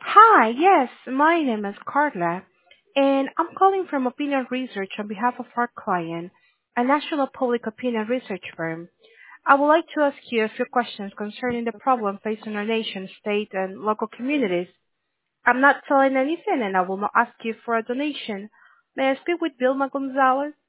Hi, yes, my name is Carla, and I'm calling from Opinion Research on behalf of our client, a national public opinion research firm. I would like to ask you a few questions concerning the problem facing our nation, state, and local communities. I'm not selling anything, and I will not ask you for a donation. May I speak with Vilma Gonzalez?